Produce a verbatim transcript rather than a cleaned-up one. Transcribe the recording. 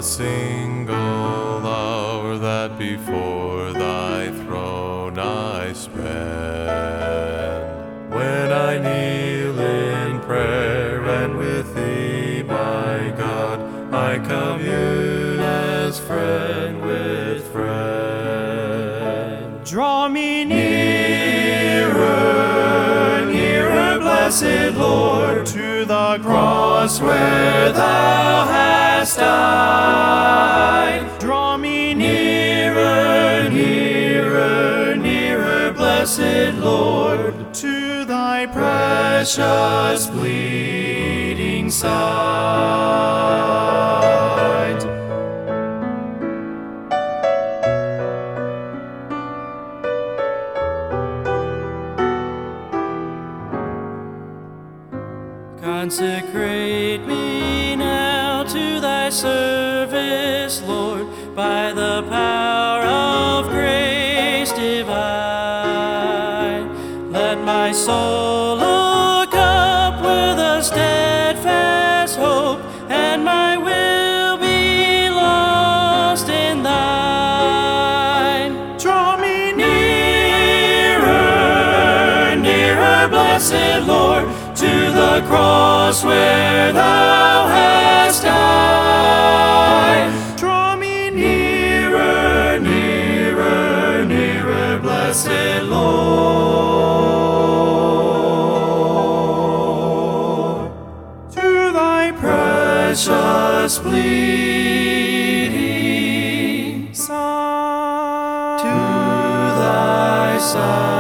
single hour that before thy throne I spend. When I kneel in prayer and with thee, my God, I commune as friend with friend. Draw me nearer, nearer, blessed Lord, to the cross where thou hast died. Draw me nearer, nearer, nearer, blessed Lord, to thy precious bleeding side. Consecrate me now to thy service, Lord, by the power of grace divine. Let my soul look up with a steadfast hope, and my will be lost in thine. Draw me nearer, nearer, blessed Lord, to the cross where thou hast died. Draw me nearer, nearer, nearer, blessed Lord, to thy precious bleeding side, to thy side.